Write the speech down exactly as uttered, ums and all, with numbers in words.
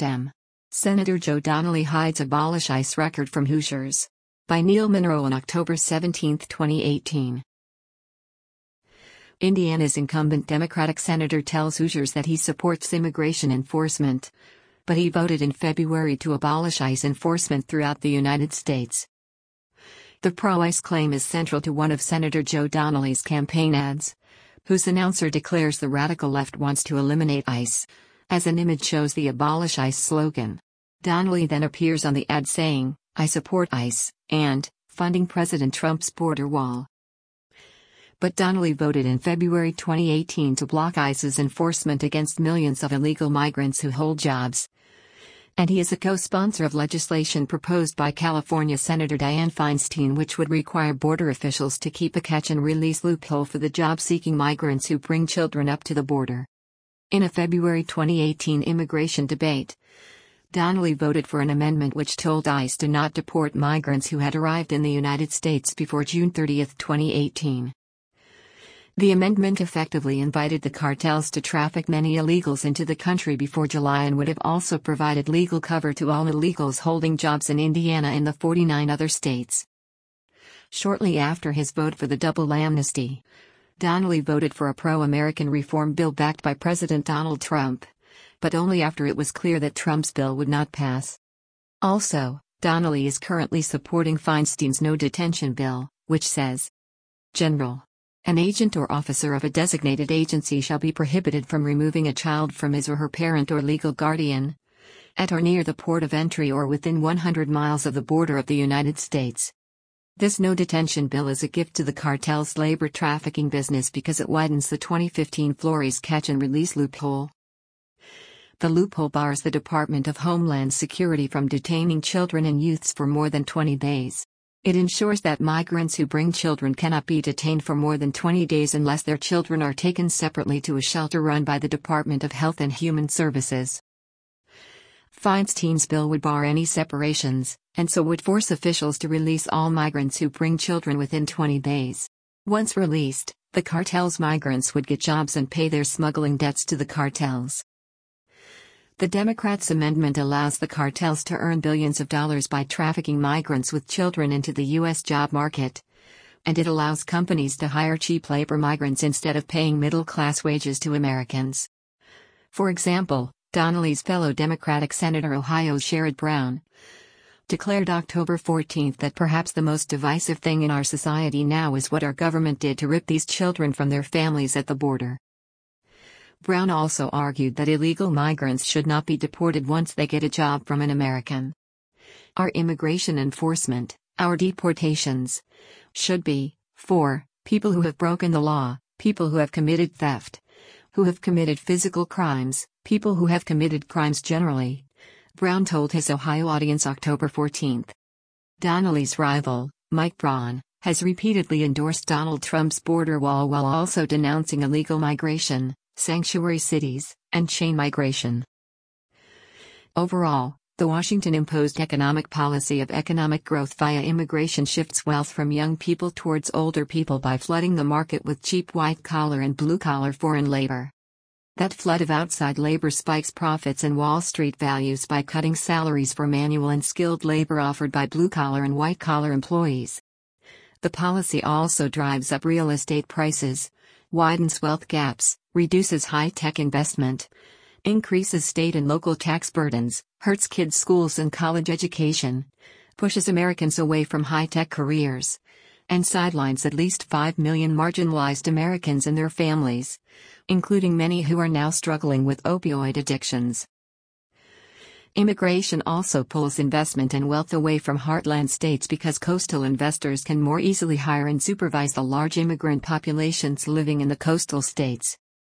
Dem. Senator Joe Donnelly hides abolish ICE record from Hoosiers. By Neil Monroe on October seventeenth, twenty eighteen. Indiana's incumbent Democratic senator tells Hoosiers that he supports immigration enforcement, but he voted in February to abolish ICE enforcement throughout the United States. The pro-ICE claim is central to one of Senator Joe Donnelly's campaign ads, whose announcer declares the radical left wants to eliminate ICE, as an image shows the Abolish ICE slogan. Donnelly then appears on the ad saying, "I support ICE," and, funding President Trump's border wall. But Donnelly voted in February twenty eighteen to block ICE's enforcement against millions of illegal migrants who hold jobs. And he is a co-sponsor of legislation proposed by California Senator Dianne Feinstein, which would require border officials to keep a catch-and-release loophole for the job-seeking migrants who bring children up to the border. In a February twenty eighteen immigration debate, Donnelly voted for an amendment which told ICE to not deport migrants who had arrived in the United States before June thirtieth, twenty eighteen. The amendment effectively invited the cartels to traffic many illegals into the country before July and would have also provided legal cover to all illegals holding jobs in Indiana and the forty-nine other states. Shortly after his vote for the double amnesty, Donnelly voted for a pro-American reform bill backed by President Donald Trump, but only after it was clear that Trump's bill would not pass. Also, Donnelly is currently supporting Feinstein's no-detention bill, which says, General, an agent or officer of a designated agency shall be prohibited from removing a child from his or her parent or legal guardian, at or near the port of entry or within one hundred miles of the border of the United States. This no-detention bill is a gift to the cartel's labor trafficking business because it widens the twenty fifteen Flores catch-and-release loophole. The loophole bars the Department of Homeland Security from detaining children and youths for more than twenty days. It ensures that migrants who bring children cannot be detained for more than twenty days unless their children are taken separately to a shelter run by the Department of Health and Human Services. Feinstein's bill would bar any separations, and so would force officials to release all migrants who bring children within twenty days. Once released, the cartel's migrants would get jobs and pay their smuggling debts to the cartels. The Democrats' amendment allows the cartels to earn billions of dollars by trafficking migrants with children into the U S job market, and it allows companies to hire cheap labor migrants instead of paying middle-class wages to Americans. For example, Donnelly's fellow Democratic Senator Ohio's Sherrod Brown declared October fourteenth that perhaps the most divisive thing in our society now is what our government did to rip these children from their families at the border. Brown also argued that illegal migrants should not be deported once they get a job from an American. Our immigration enforcement, our deportations, should be for people who have broken the law, people who have committed theft, who have committed physical crimes, people who have committed crimes generally, Brown told his Ohio audience October fourteenth. Donnelly's rival, Mike Braun, has repeatedly endorsed Donald Trump's border wall while also denouncing illegal migration, sanctuary cities, and chain migration. Overall, the Washington-imposed economic policy of economic growth via immigration shifts wealth from young people towards older people by flooding the market with cheap white-collar and blue-collar foreign labor. That flood of outside labor spikes profits and Wall Street values by cutting salaries for manual and skilled labor offered by blue-collar and white-collar employees. The policy also drives up real estate prices, widens wealth gaps, reduces high-tech investment, increases state and local tax burdens, hurts kids' schools and college education, pushes Americans away from high-tech careers, and sidelines at least five million marginalized Americans and their families, including many who are now struggling with opioid addictions. Immigration also pulls investment and wealth away from heartland states because coastal investors can more easily hire and supervise the large immigrant populations living in the coastal states.